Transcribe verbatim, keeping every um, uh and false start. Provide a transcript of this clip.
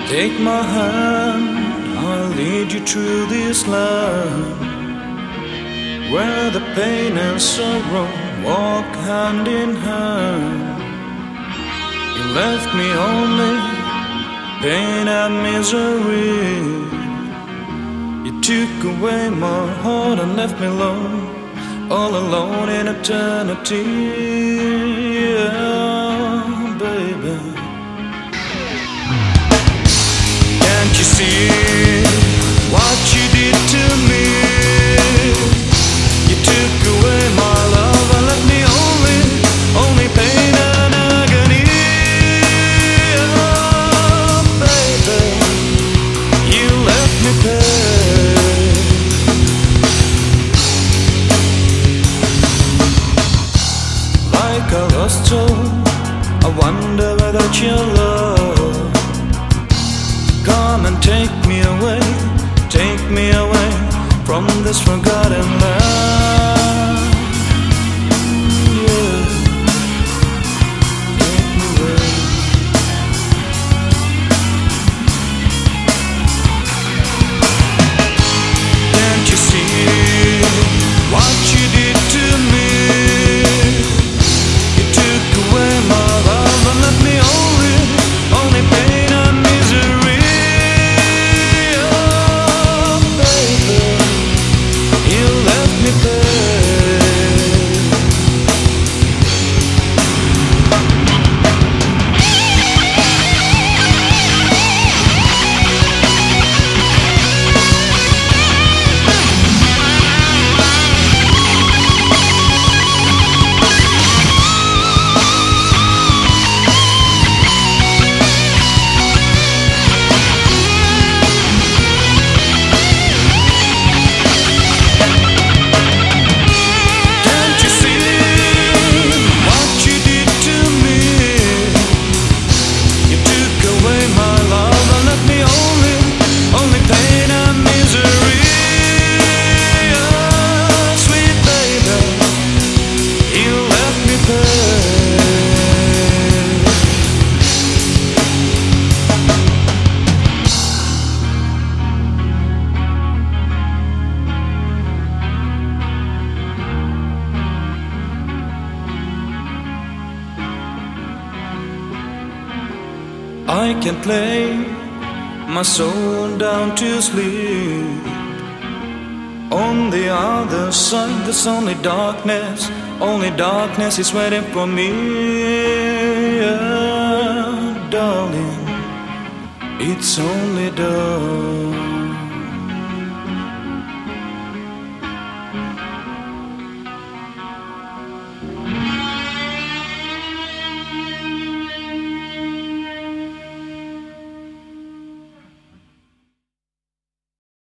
Take my hand, I'll lead you through this land where the pain and sorrow walk hand in hand. You left me only pain and misery. You took away my heart and left me alone, all alone in eternity. Yeah, baby. Can't you see what you did to me? You took away my love and left me only, only pain and agony. Oh, baby, you left me pain. Like a lost soul, I wonder without your love. Come and take me away, take me away from this forgotten land. Yeah, take me away. Can't you see what you did to me? You took away my love and left me only, only pain and misery. I can't lay my soul down to sleep. On the other side there's only darkness, only darkness is waiting for me. Yeah, darling, it's only dark.